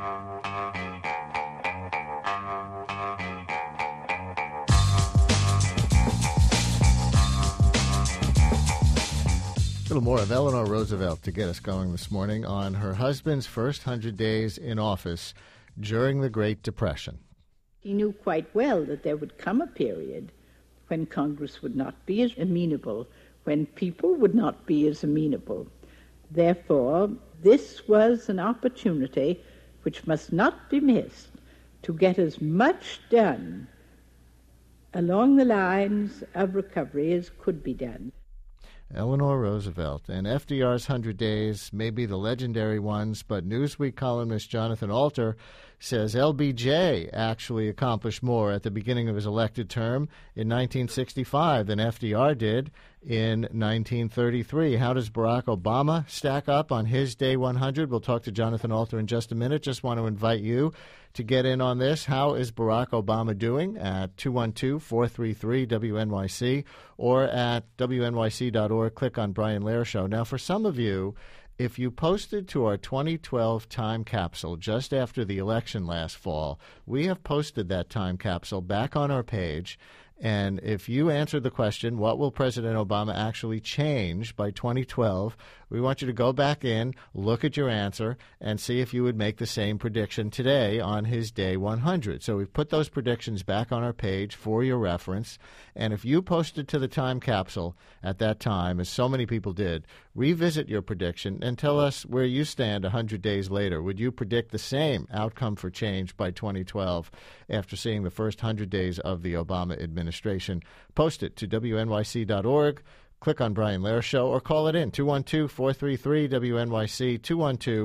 A little more of Eleanor Roosevelt to get us going this morning on her husband's first 100 days in office during the Great Depression. He knew quite well that there would come a period when Congress would not be as amenable, when people would not be as amenable. Therefore, this was an opportunity which must not be missed to get as much done along the lines of recovery as could be done. Eleanor Roosevelt. And FDR's 100 days may be the legendary ones, but Newsweek columnist Jonathan Alter says LBJ actually accomplished more at the beginning of his elected term in 1965 than FDR did in 1933. How does Barack Obama stack up on his day 100? We'll talk to Jonathan Alter in just a minute. Just want to invite you to get in on this. How is Barack Obama doing? At 212-433-WNYC or at WNYC.org. Click on Brian Lehrer Show. Now, for some of you, if you posted to our 2012 time capsule just after the election last fall, we have posted that time capsule back on our page. And if you answered the question, what will President Obama actually change by 2012, we want you to go back in, look at your answer, and see if you would make the same prediction today on his day 100. So we've put those predictions back on our page for your reference. And if you posted to the time capsule at that time, as so many people did, revisit your prediction and tell us where you stand 100 days later. Would you predict the same outcome for change by 2012 after seeing the first 100 days of the Obama administration? Post it to WNYC.org. Click on Brian Lehrer Show or call it in, 212-433-WNYC,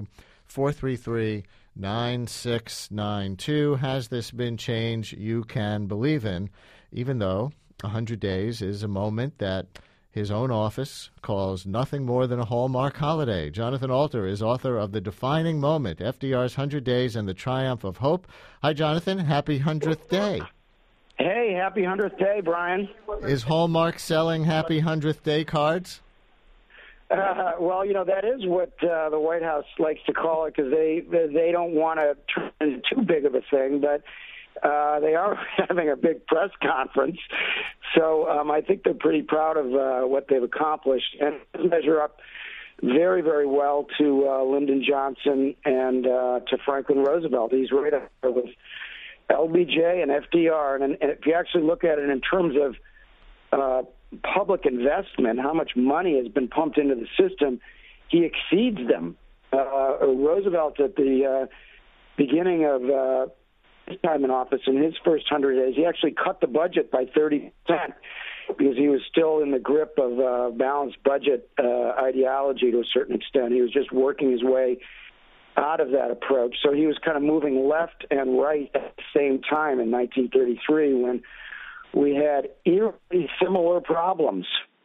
212-433-9692. Has this been change you can believe in, even though 100 days is a moment that his own office calls nothing more than a Hallmark holiday? Jonathan Alter is author of The Defining Moment, FDR's 100 Days and the Triumph of Hope. Hi, Jonathan. Happy 100th day. Hey, happy 100th day, Brian. Is Hallmark selling happy 100th day cards? Well, that is what the White House likes to call it because they don't want to turn it into too big of a thing, but they are having a big press conference. So I think they're pretty proud of what they've accomplished and measure up very, very well to Lyndon Johnson and to Franklin Roosevelt. He's right up there with LBJ and FDR. And if you actually look at it in terms of public investment, how much money has been pumped into the system, he exceeds them. Roosevelt, at the beginning of his time in office, in his first 100 days, he actually cut the budget by 30% because he was still in the grip of balanced budget ideology to a certain extent. He was just working his way out of that approach. So he was kind of moving left and right at the same time in 1933 when we had eerily similar problems.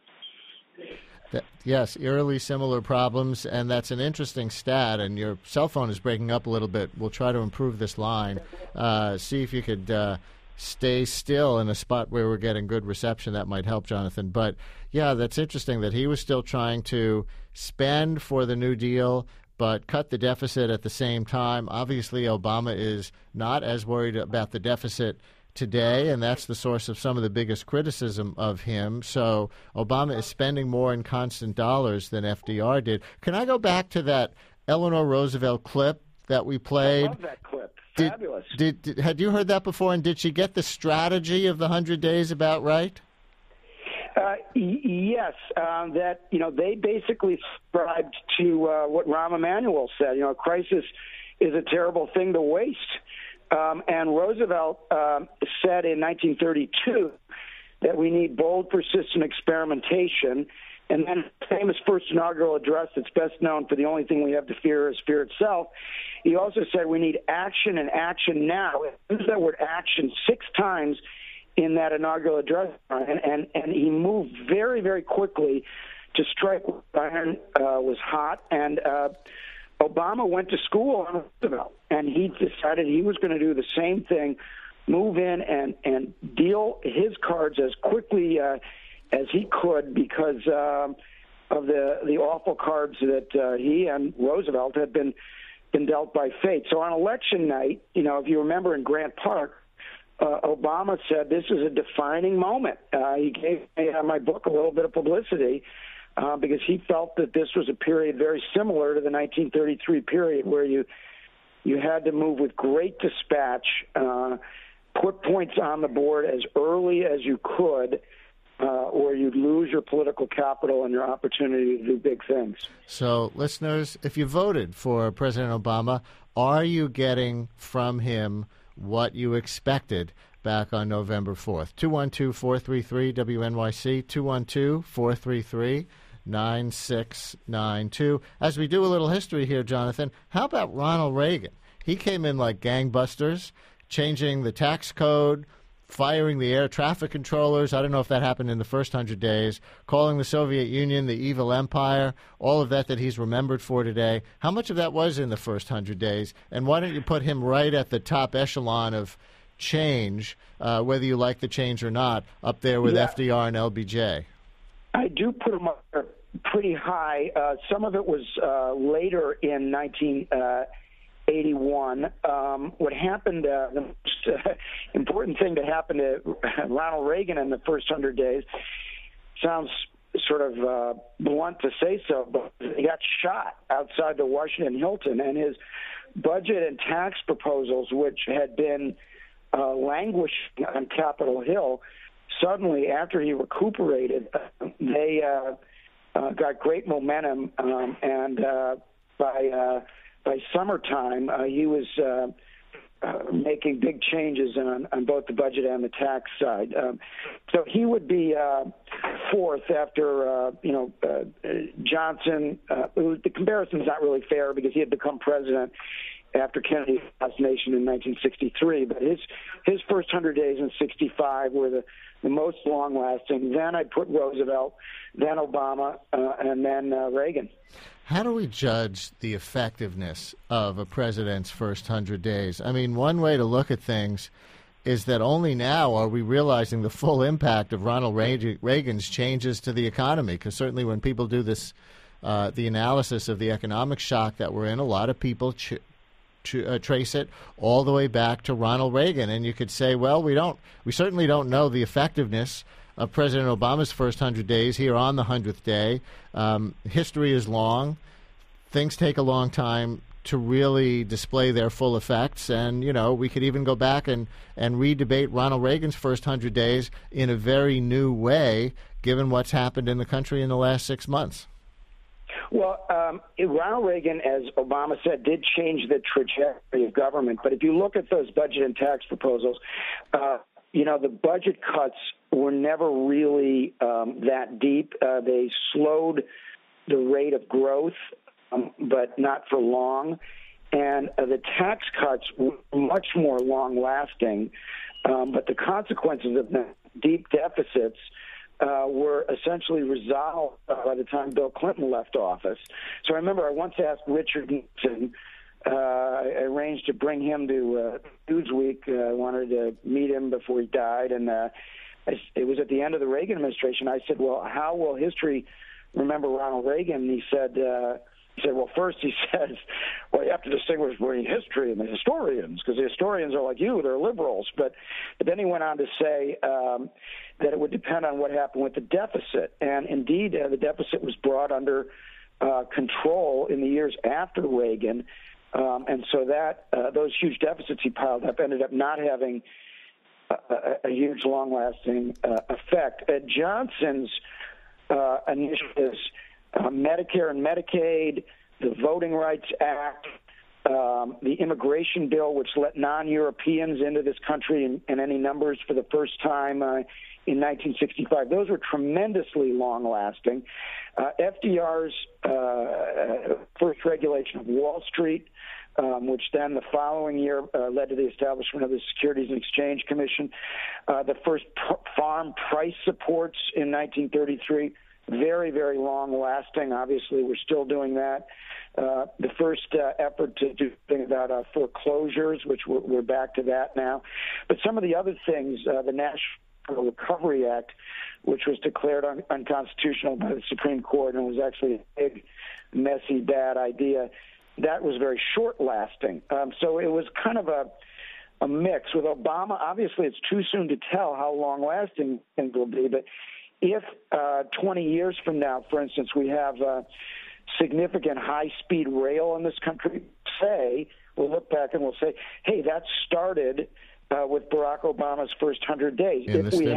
Yes, eerily similar problems, and that's an interesting stat, and your cell phone is breaking up a little bit. We'll try to improve this line. See if you could stay still in a spot where we're getting good reception. That might help, Jonathan. But, yeah, that's interesting that he was still trying to spend for the New Deal but cut the deficit at the same time. Obviously, Obama is not as worried about the deficit today, and that's the source of some of the biggest criticism of him. So Obama is spending more in constant dollars than FDR did. Can I go back to that Eleanor Roosevelt clip that we played? I love that clip. Fabulous. Had you heard that before, and did she get the strategy of the 100 days about right? Yes, that they basically subscribed to what Rahm Emanuel said. A crisis is a terrible thing to waste. And Roosevelt said in 1932 that we need bold, persistent experimentation. And then his famous first inaugural address that's best known for the only thing we have to fear is fear itself. He also said we need action and action now. He used that word action 6 times in that inaugural address. And he moved very, very quickly to strike when iron was hot. And Obama went to school on Roosevelt, and he decided he was going to do the same thing, move in and deal his cards as quickly as he could because of the awful cards that he and Roosevelt had been been dealt by fate. So on election night, if you remember in Grant Park, Obama said this is a defining moment. He gave my book a little bit of publicity because he felt that this was a period very similar to the 1933 period where you had to move with great dispatch, put points on the board as early as you could, or you'd lose your political capital and your opportunity to do big things. So, listeners, if you voted for President Obama, are you getting from him what you expected back on November 4th? 212-433-WNYC, 212-433-9692. As we do a little history here, Jonathan, how about Ronald Reagan? He came in like gangbusters, changing the tax code, firing the air traffic controllers. I don't know if that happened in the first 100 days, calling the Soviet Union the evil empire, all of that he's remembered for today. How much of that was in the first 100 days? And why don't you put him right at the top echelon of change, whether you like the change or not, up there with FDR and LBJ? I do put him up there pretty high. Some of it was later in 1981. What happened, the most important thing to happen to Ronald Reagan in the first 100 days, sounds sort of blunt to say so, but he got shot outside the Washington Hilton, and his budget and tax proposals, which had been languishing on Capitol Hill, suddenly, after he recuperated, they got great momentum, and by summertime, he was making big changes on both the budget and the tax side. So he would be fourth after, Johnson. The comparison's not really fair because he had become president after Kennedy's assassination in 1963. But his first 100 days in 65 were the most long-lasting. Then I put Roosevelt, then Obama, and then Reagan. How do we judge the effectiveness of a president's first 100 days? I mean, one way to look at things is that only now are we realizing the full impact of Ronald Reagan's changes to the economy, because certainly when people do this, the analysis of the economic shock that we're in, a lot of people trace it all the way back to Ronald Reagan. And you could say, well, we certainly don't know the effectiveness of President Obama's first 100 days here on the 100th day. History is long. Things take a long time to really display their full effects. And, we could even go back and re-debate Ronald Reagan's first 100 days in a very new way, given what's happened in the country in the last 6 months. Well, Ronald Reagan, as Obama said, did change the trajectory of government. But if you look at those budget and tax proposals, the budget cuts were never really that deep. They slowed the rate of growth, but not for long. And the tax cuts were much more long-lasting, but the consequences of the deep deficits were essentially resolved by the time Bill Clinton left office. So I remember I once asked Richard Nixon, I arranged to bring him to Newsweek. I wanted to meet him before he died, and it was at the end of the Reagan administration. I said, well, how will history remember Ronald Reagan? And he said, well, first he says, well, you have to distinguish between history and the historians, because the historians are like you, they're liberals. But then he went on to say that it would depend on what happened with the deficit. And indeed, the deficit was brought under control in the years after Reagan. And so that those huge deficits he piled up ended up not having a huge, long-lasting effect. Johnson's initiatives, Medicare and Medicaid, the Voting Rights Act, the immigration bill, which let non-Europeans into this country in any numbers for the first time in 1965. Those were tremendously long-lasting. FDR's first regulation of Wall Street, which then the following year led to the establishment of the Securities and Exchange Commission. The first farm price supports in 1933, very, very long-lasting. Obviously, we're still doing that. The first effort to do things about foreclosures, which we're back to that now. But some of the other things, the National Recovery Act, which was declared unconstitutional by the Supreme Court and was actually a big, messy, bad idea. that was very short-lasting. So it was kind of a mix. With Obama, obviously it's too soon to tell how long-lasting things will be, but if 20 years from now, for instance, we have significant high-speed rail in this country, we'll look back and we'll say, hey, that started with Barack Obama's first 100 days.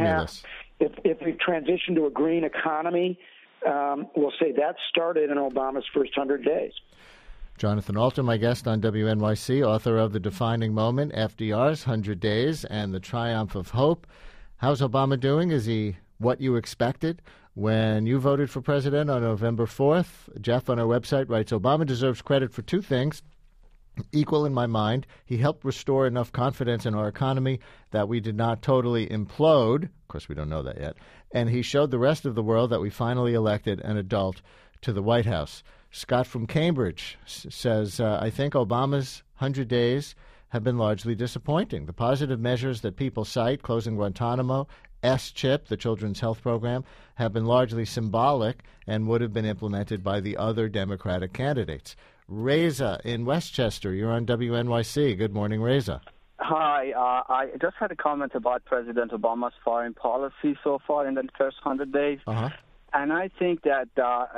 If we transition to a green economy, we'll say that started in Obama's first 100 days. Jonathan Alter, my guest on WNYC, author of The Defining Moment, FDR's 100 Days and the Triumph of Hope. How's Obama doing? Is he what you expected when you voted for president on November 4th? Jeff on our website writes, Obama deserves credit for two things. Equal in my mind, he helped restore enough confidence in our economy that we did not totally implode. Of course, we don't know that yet. And he showed the rest of the world that we finally elected an adult to the White House. Scott from Cambridge says, I think Obama's 100 days have been largely disappointing. The positive measures that people cite, closing Guantanamo, S-CHIP, the Children's Health Program, have been largely symbolic and would have been implemented by the other Democratic candidates. Reza in Westchester, you're on WNYC. Good morning, Reza. Hi. I just had a comment about President Obama's foreign policy so far in the first 100 days. Uh-huh. And I think that,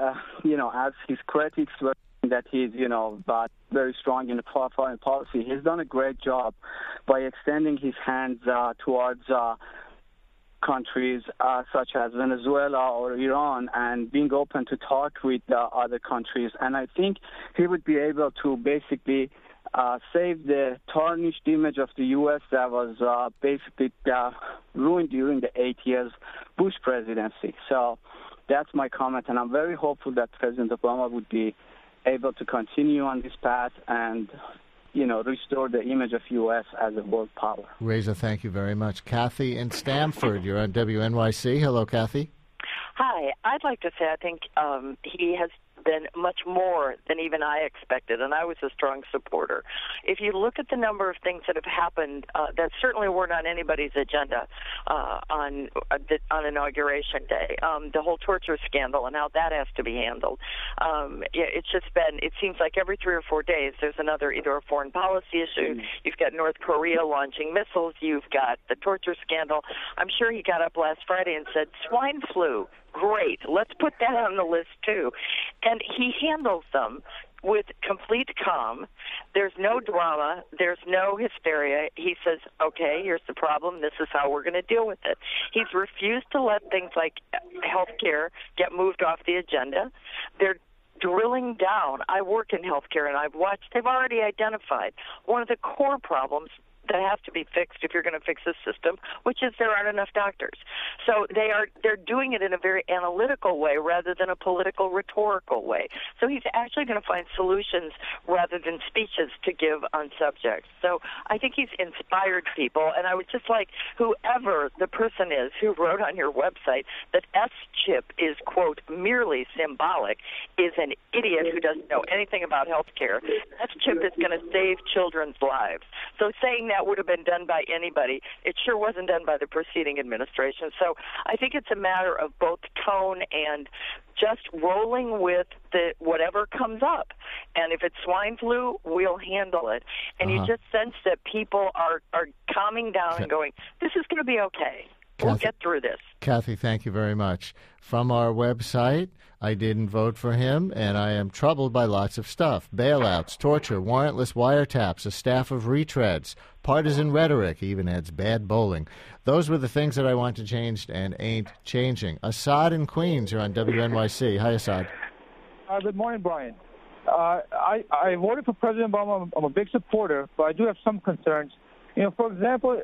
as his critics were saying that he's, very strong in the foreign policy, he's done a great job by extending his hands towards countries such as Venezuela or Iran and being open to talk with other countries. And I think he would be able to basically save the tarnished image of the U.S. that was basically ruined during the 8 years Bush presidency. So that's my comment, and I'm very hopeful that President Obama would be able to continue on this path and restore the image of U.S. as a world power. Reza, thank you very much. Kathy in Stamford, you're on WNYC. Hello, Kathy. Hi. I'd like to say I think he has been much more than even I expected, and I was a strong supporter. If you look at the number of things that have happened that certainly weren't on anybody's agenda on Inauguration Day, the whole torture scandal and how that has to be handled, it's just been, it seems like every 3 or 4 days there's another, either a foreign policy issue, you've got North Korea launching missiles, you've got the torture scandal. I'm sure he got up last Friday and said, swine flu, great, let's put that on the list too. And he handles them with complete calm. There's no drama. There's no hysteria. He says, okay, here's the problem. This is how we're going to deal with it. He's refused to let things like health care get moved off the agenda. They're drilling down. I work in healthcare, and I've watched. They've already identified one of the core problems that have to be fixed if you're going to fix the system, which is there aren't enough doctors. So they're doing it in a very analytical way rather than a political rhetorical way. So he's actually going to find solutions rather than speeches to give on subjects. So I think he's inspired people, and I would just like whoever the person is who wrote on your website that S-CHIP is, quote, merely symbolic, is an idiot who doesn't know anything about health care. S-CHIP is going to save children's lives. So saying that would have been done by anybody. It sure wasn't done by the preceding administration. So I think it's a matter of both tone and just rolling with the whatever comes up. And if it's swine flu, we'll handle it. And you just sense that people are calming down and going, this is going to be okay. We'll get through this. Kathy, thank you very much. From our website, I didn't vote for him, and I am troubled by lots of stuff. Bailouts, torture, warrantless wiretaps, a staff of retreads, partisan rhetoric, he even adds bad bowling. Those were the things that I want to change and ain't changing. Assad in Queens, you're on WNYC. Hi, Assad. Good morning, Brian. I voted for President Obama. I'm a big supporter, but I do have some concerns. For example,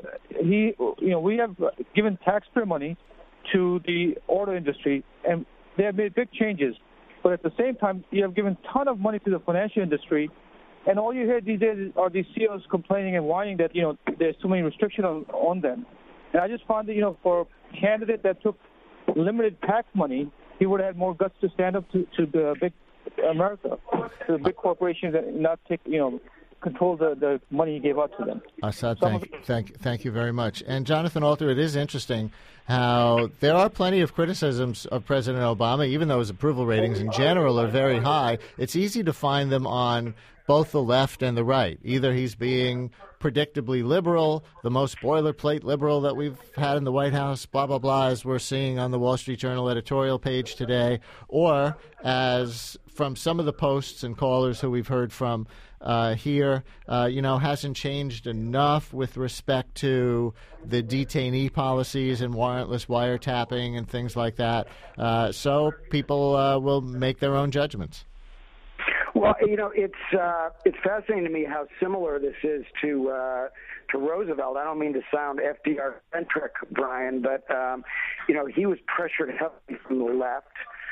we have given taxpayer money to the auto industry, and they have made big changes. But at the same time, you have given a ton of money to the financial industry, and all you hear these days are these CEOs complaining and whining that, there's too many restrictions on them. And I just found that, for a candidate that took limited tax money, he would have had more guts to stand up to the big America, to the big corporations, and not take, control the money he gave out to them. Assad, thank you very much. And Jonathan Alter, it is interesting how there are plenty of criticisms of President Obama, even though his approval ratings in general are very high. It's easy to find them on both the left and the right. Either he's being predictably liberal, the most boilerplate liberal that we've had in the White House, blah, blah, blah, as we're seeing on the Wall Street Journal editorial page today, or as from some of the posts and callers who we've heard from here, hasn't changed enough with respect to the detainee policies and warrantless wiretapping and things like that. So people will make their own judgments. Well, it's fascinating to me how similar this is to Roosevelt. I don't mean to sound FDR-centric, Brian, but he was pressured heavily from the left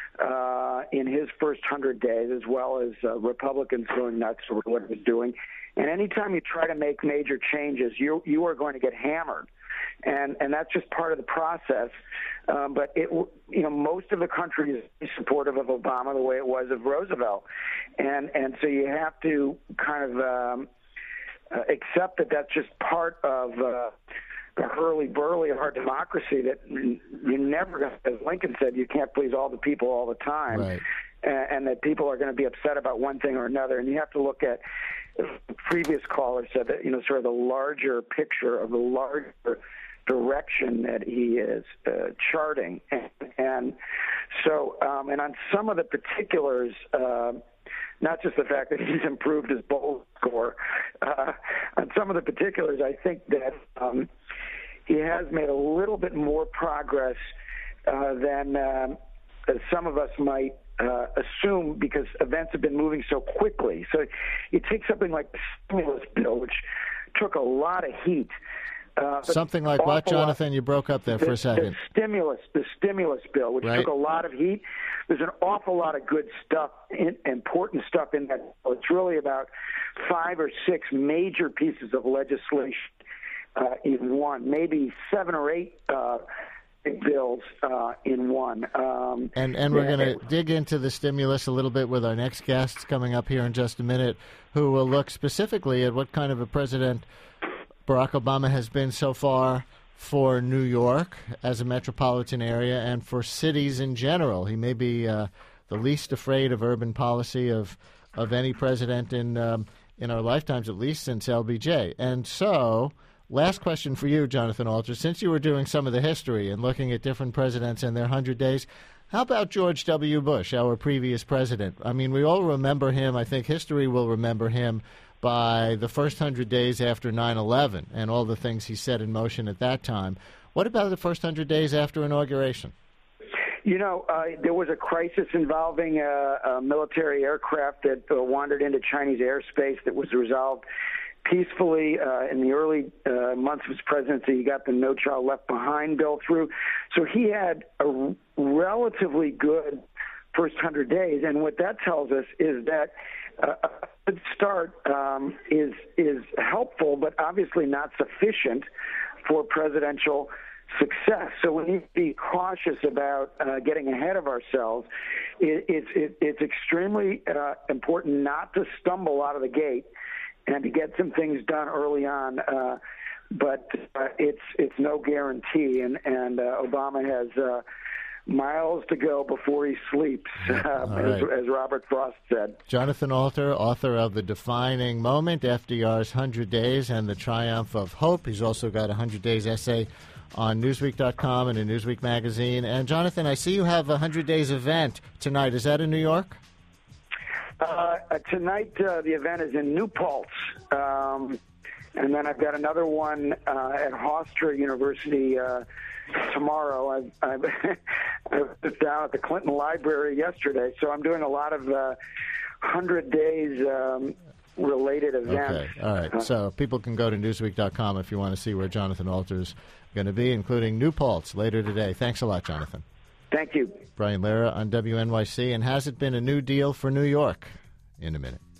in his first 100 days, as well as Republicans going nuts over what he was doing. And anytime you try to make major changes, you are going to get hammered. And that's just part of the process. But most of the country is supportive of Obama the way it was of Roosevelt, and so you have to kind of accept that that's just part of the hurly-burly of our democracy. That you never, as Lincoln said, you can't please all the people all the time, right. And that people are going to be upset about one thing or another. And you have to look at, the previous caller said that, sort of the larger picture of the larger direction that he is charting. And so, and on some of the particulars, not just the fact that he's improved his bowl score, on some of the particulars, I think that he has made a little bit more progress than some of us might assume, because events have been moving so quickly. So you take something like the stimulus bill, which took a lot of heat. Something like what, Jonathan? You broke up there for a second. The stimulus bill, which took a lot of heat. There's an awful lot of good stuff, important stuff in that bill. It's really about 5 or 6 major pieces of legislation in one, maybe 7 or 8 bills in one. And we're going to dig into the stimulus a little bit with our next guests coming up here in just a minute, who will look specifically at what kind of a president Barack Obama has been so far for New York as a metropolitan area and for cities in general. He may be the least afraid of urban policy of any president in our lifetimes, at least since LBJ. And so, last question for you, Jonathan Alter. Since you were doing some of the history and looking at different presidents and their 100 days, how about George W. Bush, our previous president? I mean, we all remember him. I think history will remember him by the first 100 days after 9/11 and all the things he set in motion at that time. What about the first 100 days after inauguration? There was a crisis involving a military aircraft that wandered into Chinese airspace that was resolved peacefully in the early months of his presidency. He got the No Child Left Behind bill through. So he had a relatively good first 100 days. And what that tells us is that a good start is helpful, but obviously not sufficient for presidential success. So we need to be cautious about getting ahead of ourselves. It's extremely important not to stumble out of the gate and to get some things done early on. But it's no guarantee, and Obama has miles to go before he sleeps, as Robert Frost said. Jonathan Alter, author of The Defining Moment, FDR's 100 Days and the Triumph of Hope. He's also got a 100 Days essay on Newsweek.com and in Newsweek magazine. And, Jonathan, I see you have a 100 Days event tonight. Is that in New York? Tonight, the event is in New Paltz. And then I've got another one at Hofstra University tomorrow. I was down at the Clinton Library yesterday, so I'm doing a lot of 100 Days related events. Okay, all right. So people can go to Newsweek.com if you want to see where Jonathan Alter's going to be, including New Paltz later today. Thanks a lot, Jonathan. Thank you. Brian Lara on WNYC. And has it been a new deal for New York? In a minute.